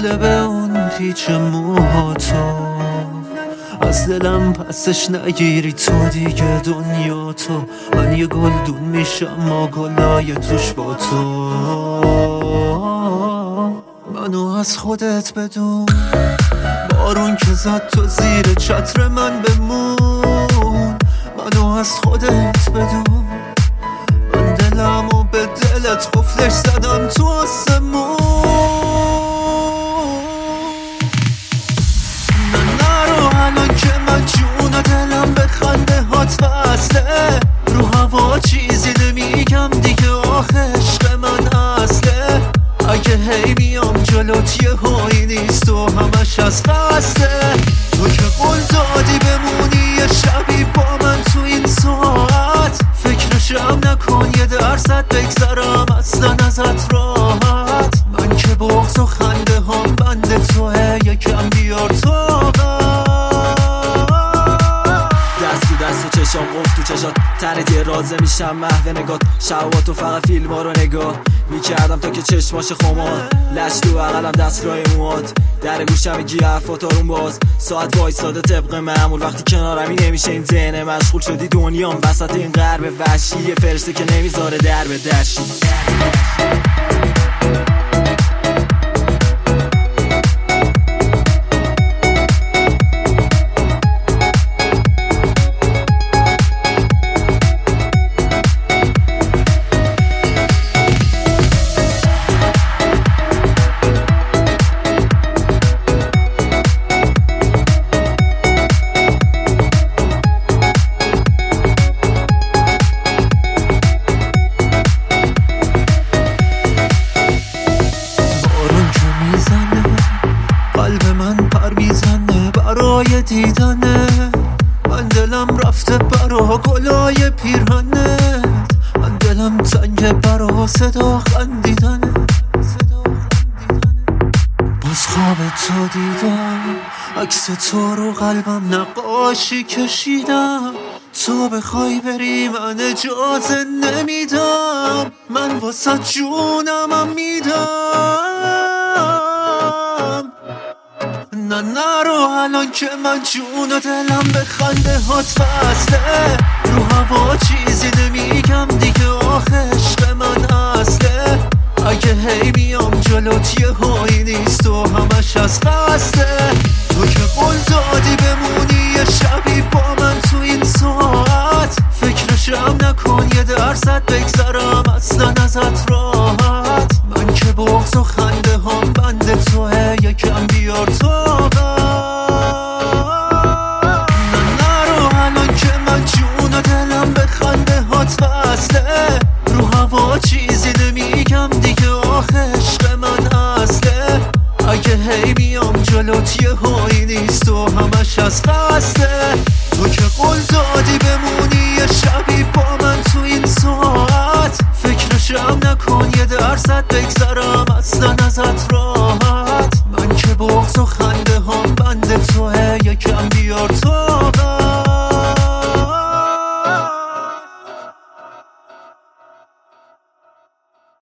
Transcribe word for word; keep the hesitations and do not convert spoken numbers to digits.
بده به اون پیچ موهاتو، از دلم پسش نگیری تو دیگه دنیا تو. من یه گلدون میشم ما گلای توش با تو. منو از خودت بدون، بارون که زد تو زیر چتر من بمون. منو از خودت بدون، من دلمو به دلت قفلش زدم تو آسمون. الان که من جون و دلم به خنده هات وصله، رو هوا چیزی نمیگم دیگه آخه عشق من اصله. اگه هی میام جلوت یه هایی نیست و همش از قصده. تو که قول دادی بمونی یه شبی با من تو این ساعت، فکرشم نکن یه درصد بگذرم اصلا ازت راحت. من که بغض و خنده هم بند توه، یکم بیار طاقت. دست چشام قفل تو چشات، ترت یه رازه میشم محو نگات. شباتو فقط فیلم ها رو نگاه میکردم تا که چشماش خمار. لش تو بغلم دست رای موات، در گوشم میگی حرفات آروم باز. ساعت وایساده طبق معمول، وقتی کنارمی نمیشه این ذهن مشغول شدی دنیام وسط این غرب وحشی. یه فرشته که نمیذاره در به درشی. قلب من پر میزنه برای دیدنه، من دلم رفته برا گلای پیرهنه. من دلم تنگه برا صدا خندیدنه. باز خواب تو دیدم، عکس تو رو قلبم نقاشی کشیدم. تو بخوای بری من اجازه نمیدم، من واسه جونمم میدم. نه نرو الان که من جون و دلم به خنده هات وصله، رو هوا چیزی نمیگم دیگه آخه عشق من اصله. اگه هی میام جلوت یه هایی نیست و همش از قصده. تو که قول دادی بمونی یه شبی با من تو این ساعت، فکرشم نکن یه درصد بگذرم اصلا ازت راحت. من که بغض و خنده هم بند توه، یکم بیار طاقت. نه نرو الان که من جون و دلم به خنده هات وصله، رو هوا چیزی نمیگم دیگه آخه عشق من اصله. اگه هی میام جلوت یه هایی نیست و همش از قصده. تو که قول دادی بمونی یه شبی با من تو این ساعت، فکرشم نکن یه درصد